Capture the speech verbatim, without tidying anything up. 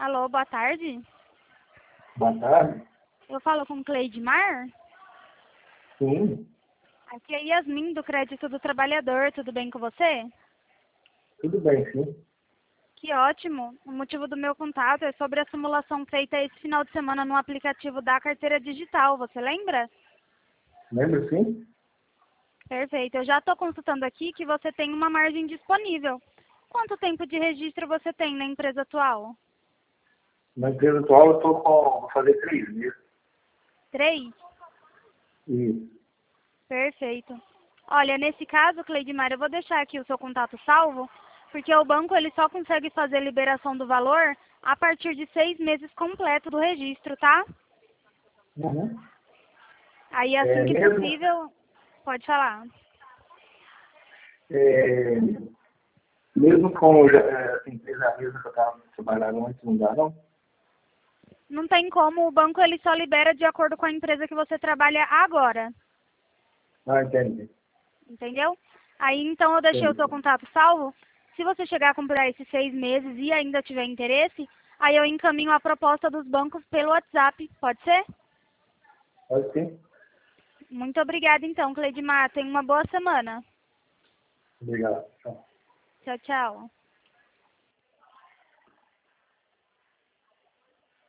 Alô, boa tarde. Boa tarde. Eu falo com Cleidmar? Sim, Aqui é Yasmin, do Crédito do Trabalhador. Tudo bem com você? tudo bem, sim. Que ótimo. O motivo do meu contato é sobre a simulação feita esse final de semana no aplicativo da carteira digital. Você lembra? Lembra, sim? Perfeito. Eu já estou consultando aqui que você tem uma margem disponível. Quanto tempo de registro você tem na empresa atual? Na empresa atual eu estou com, vou fazer três meses. Três? Isso. Perfeito. Olha, nesse caso, Cleidmar, eu vou deixar aqui o seu contato salvo, porque o banco ele só consegue fazer liberação do valor a partir de seis meses completo do registro, tá? Uhum. Aí, assim É, que mesmo, possível, pode falar. é, mesmo com já, é, essa empresa mesmo que eu estava trabalhando antes, não dá, não? Não tem como, o banco ele só libera de acordo com a empresa que você trabalha agora, Ah, entendi. entendeu? Aí, então, eu deixei o seu Entendi. contato salvo. Se você chegar a comprar esses seis meses e ainda tiver interesse, aí eu encaminho a proposta dos bancos pelo WhatsApp, pode ser? Pode sim. Muito obrigada, então, Cleidmar. Tenha uma boa semana. Obrigado. Tchau. Tchau, tchau.